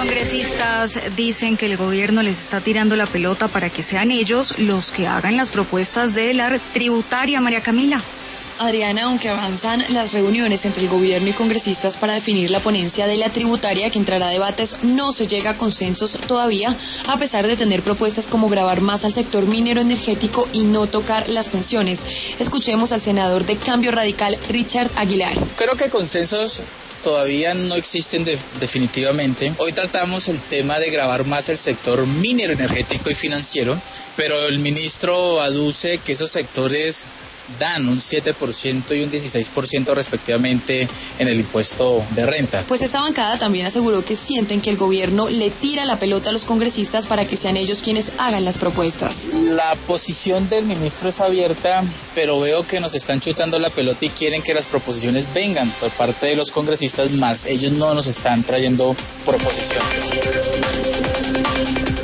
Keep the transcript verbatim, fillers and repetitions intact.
Congresistas dicen que el gobierno les está tirando la pelota para que sean ellos los que hagan las propuestas de la tributaria, María Camila. Adriana, aunque avanzan las reuniones entre el gobierno y congresistas para definir la ponencia de la tributaria que entrará a debates, no se llega a consensos todavía, a pesar de tener propuestas como gravar más al sector minero energético y no tocar las pensiones. Escuchemos al senador de Cambio Radical, Richard Aguilar. Creo que consensos todavía no existen de, definitivamente. Hoy tratamos el tema de gravar más el sector minero energético y financiero, pero el ministro aduce que esos sectores dan un siete por ciento y un dieciséis por ciento respectivamente en el impuesto de renta. Pues esta bancada también aseguró que sienten que el gobierno le tira la pelota a los congresistas para que sean ellos quienes hagan las propuestas. La posición del ministro es abierta, pero veo que nos están chutando la pelota y quieren que las proposiciones vengan por parte de los congresistas, más ellos no nos están trayendo proposiciones.